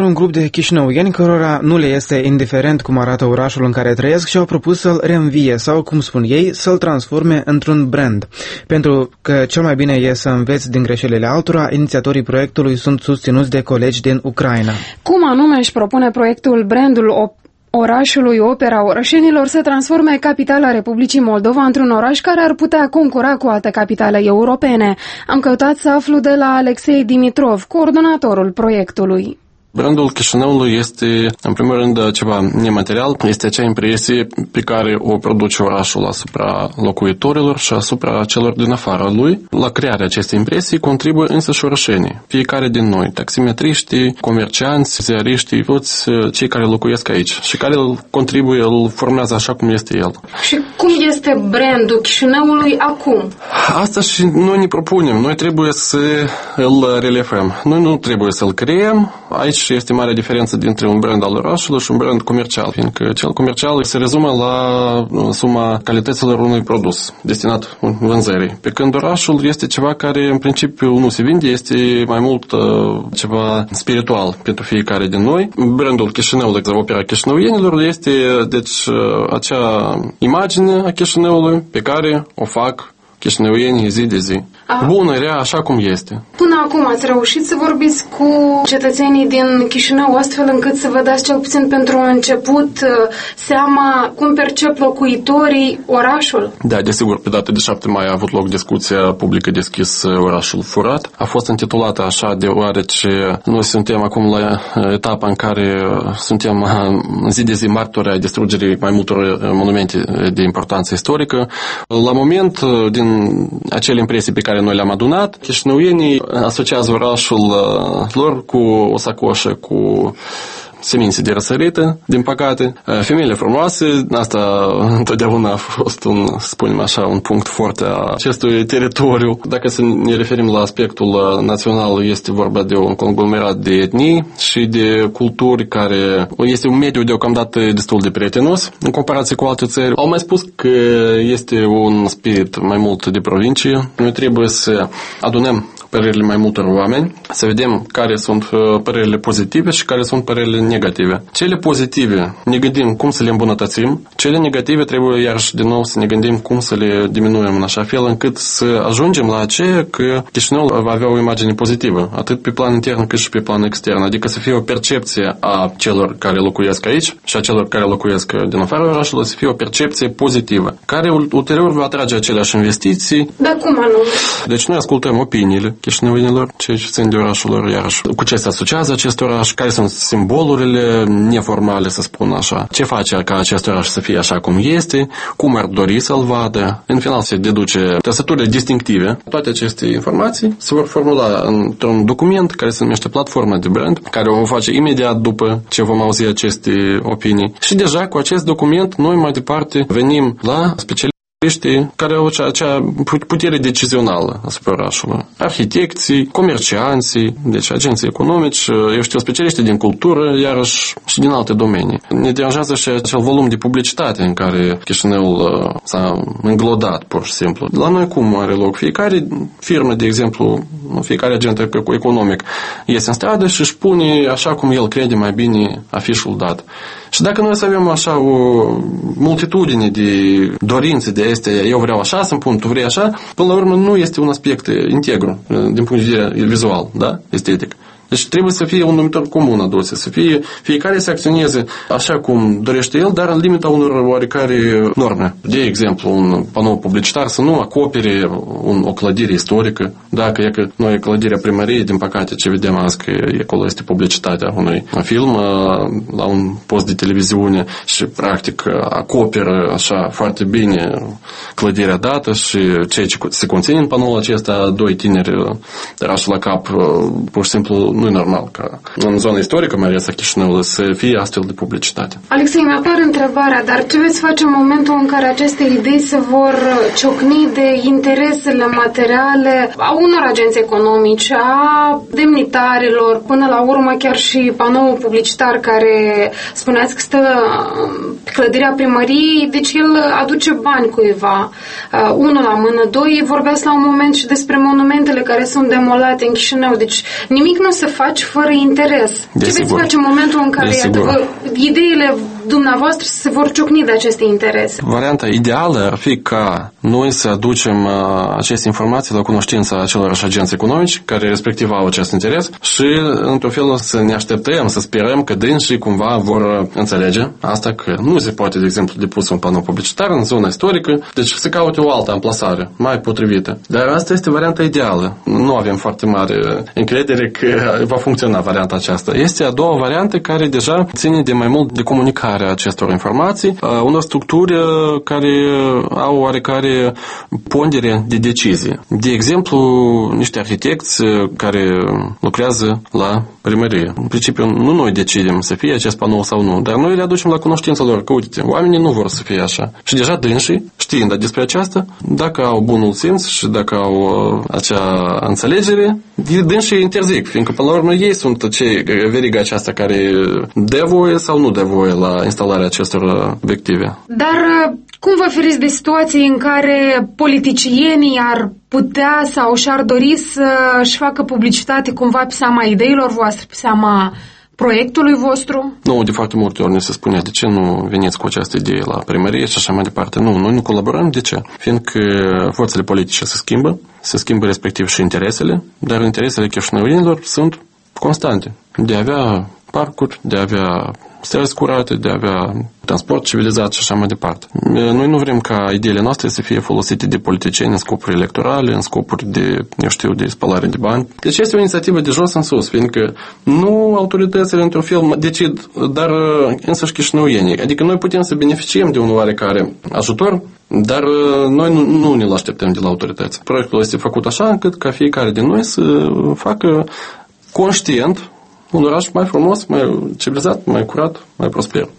un grup de chișinăuieni cărora nu le este indiferent cum arată orașul în care trăiesc și au propus să-l reînvie sau, cum spun ei, să-l transforme într-un brand. Pentru că cel mai bine e să înveți din greșelile altora, inițiatorii proiectului sunt susținuți de colegi din Ucraina. Cum anume își propune proiectul brandul orașului Opera Orășenilor să transforme capitala Republicii Moldova într-un oraș care ar putea concura cu alte capitale europene? Am căutat să aflu de la Alexei Dimitrov, coordonatorul proiectului. Brandul Chișinăului este, în primul rând, ceva nematerial. Este acea impresie pe care o produce orașul asupra locuitorilor și asupra celor din afara lui. La crearea acestei impresii contribuie însă și orășenii. Fiecare din noi, taximetriștii, comercianți, ziariștii, toți cei care locuiesc aici și care contribuie, îl formează așa cum este el. Și cum este brandul Chișinăului acum? Asta și noi ne propunem. Noi trebuie să îl relevăm. Noi nu trebuie să-l creăm. Aici este mare diferență dintre un brand al orașului și un brand comercial, fiindcă cel comercial se rezumă la suma calităților unui produs destinat vânzării. Pe când orașul este ceva care în principiu nu se vinde, este mai mult ceva spiritual pentru fiecare din noi. Brandul Chișinăului, Opera Chișinăuienilor, este deci acea imagine a Chișinăului pe care o fac chișinăuienii zi de zi. Bună, rea, așa cum este. Până acum ați reușit să vorbiți cu cetățenii din Chișinău astfel încât să vă dați cel puțin pentru început seama cum percep locuitorii orașul? Da, desigur, pe data de 7 mai a avut loc discuția publică deschis Orașul Furat. A fost intitulată așa deoarece noi suntem acum la etapa în care suntem zi de zi martori ai distrugerii mai multor monumente de importanță istorică. La moment, din acele impresii pe care noi le-am adunat, chișinăuienii asociază orașul lor cu o sacoșă cu semințe de răsărită, din păcate. Femeile frumoase, asta întotdeauna a fost spunem așa, un punct foarte a acestui teritoriu. Dacă să ne referim la aspectul național, este vorba de un conglomerat de etnii și de culturi care este un mediu deocamdată destul de prietenos în comparație cu alte țări. Au mai spus că este un spirit mai mult de provincie. Noi trebuie să adunăm părerile mai multor oameni, să vedem care sunt părerile pozitive și care sunt părerile negative. Cele pozitive ne gândim cum să le îmbunătățim, cele negative trebuie iarăși din nou să ne gândim cum să le diminuăm în așa fel încât să ajungem la aceea că Chișinăul va avea o imagine pozitivă, atât pe plan intern cât și pe plan extern, adică să fie o percepție a celor care locuiesc aici și a celor care locuiesc din afara orașului, să fie o percepție pozitivă, care ulterior va atrage aceleași investiții. Dar cum anume? Deci noi ascultăm opiniile chișinăuienilor, cei ce țin de orașul lor, iarăși cu ce se asociază acest oraș, care sunt simbolurile neformale, să spun așa, ce face ca acest oraș să fie așa cum este, cum ar dori să-l vadă, în final se deduce trăsăturile distinctive. Toate aceste informații se vor formula într-un document care se numește platforma de brand, care o vom face imediat după ce vom auzi aceste opinii. Și deja cu acest document noi mai departe venim la specialiști care au acea putere decizională asupra orașului. Arhitecții, comercianții, deci agenții economici, eu știu, specialiști din cultură, iarăși și din alte domenii. Ne deranjează și acel volum de publicitate în care Chișinăul s-a înglodat, pur și simplu. La noi cum are loc? Fiecare firmă, de exemplu, fiecare agent economic iese în stradă și își pune așa cum el crede mai bine afișul dat. Și dacă noi să avem așa o multitudine de dorințe de este, eu vreau așa să-mi pun, tu vrei așa, până la urmă nu este un aspect integru din punct de vedere vizual, da? Estetic. Deci trebuie să fie un numitor comun adus, să fie fiecare să acționeze așa cum dorește el, dar în limita unor oarecare norme. De exemplu, un panou publicitar să nu acopere o clădire istorică. Dacă e că noi clădirea primăriei, din păcate, ce vedem azi că acolo este publicitatea unui film la un post de televiziune și practic acoperă așa foarte bine clădirea dată și ceea ce se conține în panoul acesta, doi tineri rași la cap, pur și simplu nu e normal ca în zona istorică, mai ales a Chișinăului, să fie astfel de publicitate. Alexei, mi-apare întrebarea, dar ce veți face în momentul în care aceste idei se vor ciocni de interesele materiale a unor agenți economici, a demnitarilor, până la urmă chiar și panoul publicitar care spuneați că stă pe clădirea primăriei, deci el aduce bani cuiva. Unul la mână, doi, vorbeați la un moment și despre monumentele care sunt demolate în Chișinău, deci nimic nu se faci fără interes. Ce veți face în momentul în care ideile dumneavoastră se vor ciocni de aceste interese? Varianta ideală ar fi ca noi să aducem aceste informații la cunoștința acelorași agenți economici care respectiv au acest interes și într-un fel să ne așteptăm, să sperăm că dânsii cumva vor înțelege asta, că nu se poate, de exemplu, depus un panou publicitar în zona istorică, deci să caute o altă amplasare mai potrivită. Dar asta este varianta ideală. Nu avem foarte mare încredere că va funcționa varianta aceasta. Este a doua variantă care deja ține de mai mult de comunicarea acestor informații, unor structuri care au oarecare pondere de decizie. De exemplu, niște arhitecți care lucrează la primărie. În principiu, nu noi decidem să fie acest panou sau nu, dar noi le aducem la cunoștința lor că, uite, oamenii nu vor să fie așa. Și deja dânsii, știind despre aceasta, dacă au bunul simț și dacă au acea înțelegere, dânsii interzic, fiindcă, până la urmă, ei sunt cei veriga aceasta care dă voie sau nu dă voie la instalarea acestor obiective. Dar cum vă feriți de situații în care politicienii ar putea sau și-ar dori să-și facă publicitate cumva pe seama ideilor voastre, pe seama proiectului vostru? Nu, de foarte multe ori ne se spune de ce nu veniți cu această idee la primărie și așa mai departe. Nu, noi nu colaborăm. De ce? Fiindcă forțele politice se schimbă respectiv și interesele, dar interesele chișinăuienilor sunt constante. De a avea parcuri, de a avea străzi curate, de a avea transport civilizat și așa mai departe. Noi nu vrem ca ideile noastre să fie folosite de politicieni în scopuri electorale, în scopuri de, de spălare de bani. Deci este o inițiativă de jos în sus, fiindcă nu autoritățile într-un fel decid, dar însăși chișinăuienii. Adică noi putem să beneficiem de un oarecare ajutor, dar noi nu ne-l așteptăm de la autorități. Proiectul este făcut așa încât ca fiecare din noi să facă conștient un oraș mai frumos, mai civilizat, mai curat, mai prosper.